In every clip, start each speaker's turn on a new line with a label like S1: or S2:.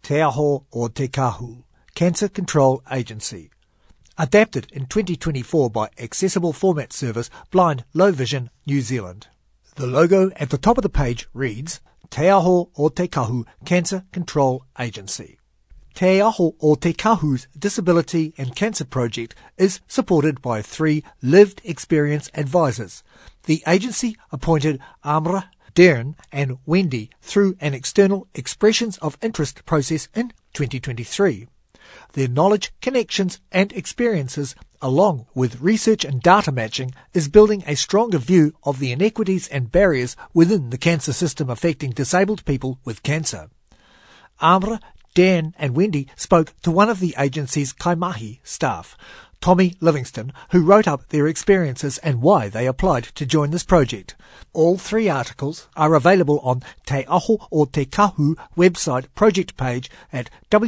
S1: Te Aho o Te Kahu, Cancer Control Agency. Adapted in 2024 by accessible format service Blind Low Vision New Zealand. The logo at the top of the page reads Te Aho o Te Kahu Cancer Control Agency. Te Aho o Te Kahu's Disability and Cancer Project is supported by 3 lived experience advisors. The agency appointed Amra, Darren and Wendy through an external expressions of interest process in 2023. Their knowledge, connections and experiences, along with research and data matching, is building a stronger view of the inequities and barriers within the cancer system affecting disabled people with cancer. Amra, Dan and Wendy spoke to one of the agency's Kaimahi staff, Tommy Livingston, who wrote up their experiences and why they applied to join this project. All 3 articles are available on Te Aho o Te Kahu website project page at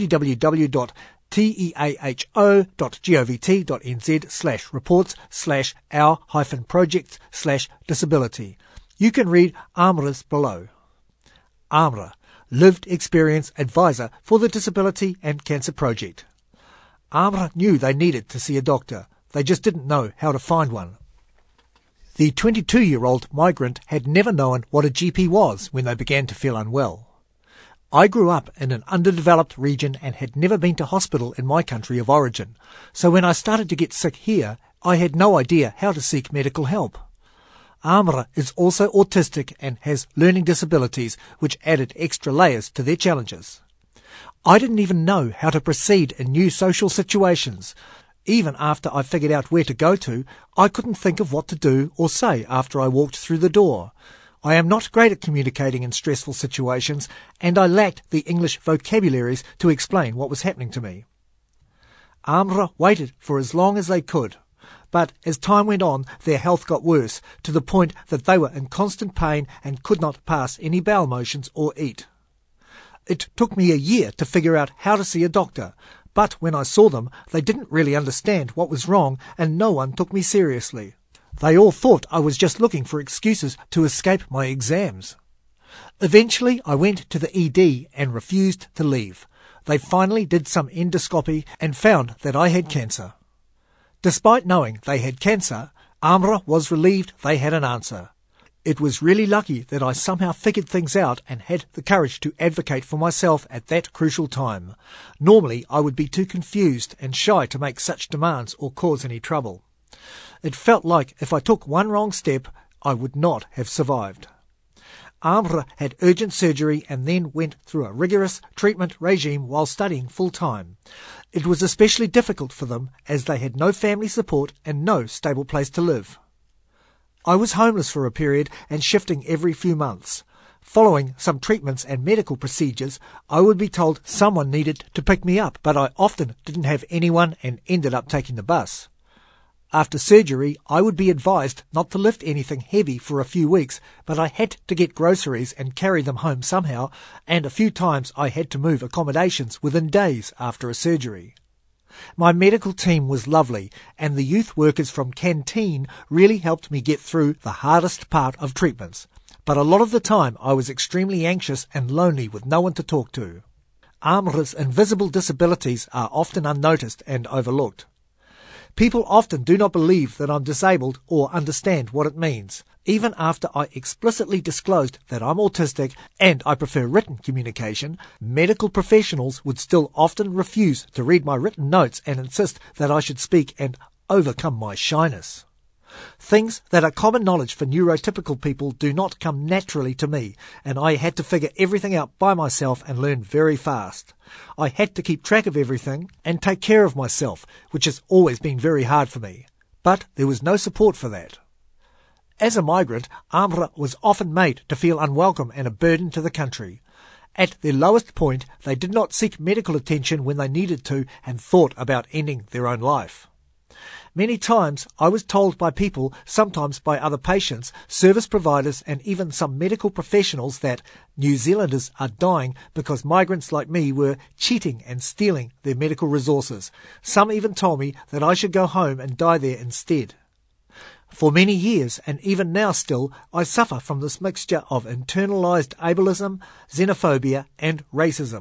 S1: www.teaho.govt.nz/reports/our-projects/disability. You can read Amra's below. Amra, Lived Experience Advisor for the Disability and Cancer Project. Amra knew they needed to see a doctor. They just didn't know how to find one. The 22-year-old migrant had never known what a GP was when they began to feel unwell. I grew up in an underdeveloped region and had never been to hospital in my country of origin, so when I started to get sick here, I had no idea how to seek medical help. Amra is also autistic and has learning disabilities, which added extra layers to their challenges. I didn't even know how to proceed in new social situations. Even after I figured out where to go to, I couldn't think of what to do or say after I walked through the door. I am not great at communicating in stressful situations, and I lacked the English vocabularies to explain what was happening to me. Amra waited for as long as they could, but as time went on, their health got worse, to the point that they were in constant pain and could not pass any bowel motions or eat. It took me a year to figure out how to see a doctor, but when I saw them, they didn't really understand what was wrong and no one took me seriously. They all thought I was just looking for excuses to escape my exams. Eventually, I went to the ED and refused to leave. They finally did some endoscopy and found that I had cancer. Despite knowing they had cancer, Amra was relieved they had an answer. It was really lucky that I somehow figured things out and had the courage to advocate for myself at that crucial time. Normally, I would be too confused and shy to make such demands or cause any trouble. It felt like if I took one wrong step, I would not have survived. Amra had urgent surgery and then went through a rigorous treatment regime while studying full-time. It was especially difficult for them as they had no family support and no stable place to live. I was homeless for a period and shifting every few months. Following some treatments and medical procedures, I would be told someone needed to pick me up, but I often didn't have anyone and ended up taking the bus. After surgery, I would be advised not to lift anything heavy for a few weeks, but I had to get groceries and carry them home somehow, and a few times I had to move accommodations within days after a surgery. My medical team was lovely, and the youth workers from Canteen really helped me get through the hardest part of treatments. But a lot of the time I was extremely anxious and lonely with no one to talk to. Amra's invisible disabilities are often unnoticed and overlooked. People often do not believe that I'm disabled or understand what it means. Even after I explicitly disclosed that I'm autistic and I prefer written communication, medical professionals would still often refuse to read my written notes and insist that I should speak and overcome my shyness. Things that are common knowledge for neurotypical people do not come naturally to me, and I had to figure everything out by myself and learn very fast. I had to keep track of everything and take care of myself, which has always been very hard for me. But there was no support for that. As a migrant, Amra was often made to feel unwelcome and a burden to the country. At their lowest point, they did not seek medical attention when they needed to and thought about ending their own life. Many times I was told by people, sometimes by other patients, service providers and even some medical professionals that New Zealanders are dying because migrants like me were cheating and stealing their medical resources. Some even told me that I should go home and die there instead. For many years, and even now still, I suffer from this mixture of internalized ableism, xenophobia and racism.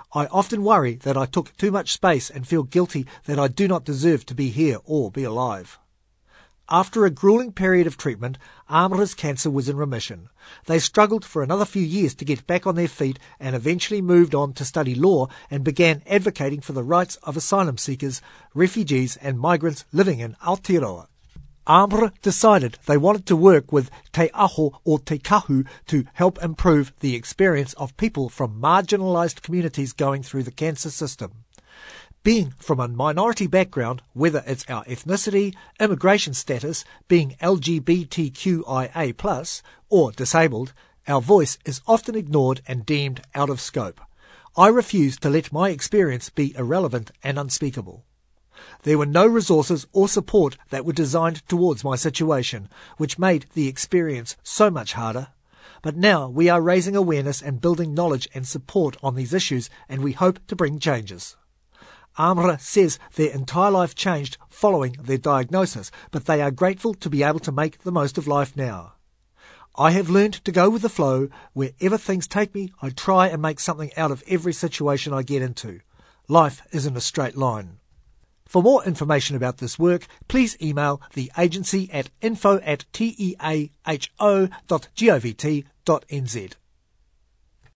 S1: I often worry that I took too much space and feel guilty that I do not deserve to be here or be alive. After a grueling period of treatment, Amara's cancer was in remission. They struggled for another few years to get back on their feet and eventually moved on to study law and began advocating for the rights of asylum seekers, refugees and migrants living in Aotearoa. Amara decided they wanted to work with Te Aho or Te Kahu to help improve the experience of people from marginalised communities going through the cancer system. Being from a minority background, whether it's our ethnicity, immigration status, being LGBTQIA+, or disabled, our voice is often ignored and deemed out of scope. I refuse to let my experience be irrelevant and unspeakable. There were no resources or support that were designed towards my situation, which made the experience so much harder. But now we are raising awareness and building knowledge and support on these issues, and we hope to bring changes. Amara says their entire life changed following their diagnosis, but they are grateful to be able to make the most of life now. I have learned to go with the flow. Wherever things take me, I try and make something out of every situation I get into. Life isn't a straight line. For more information about this work, please email the agency at info@teaho.govt.nz.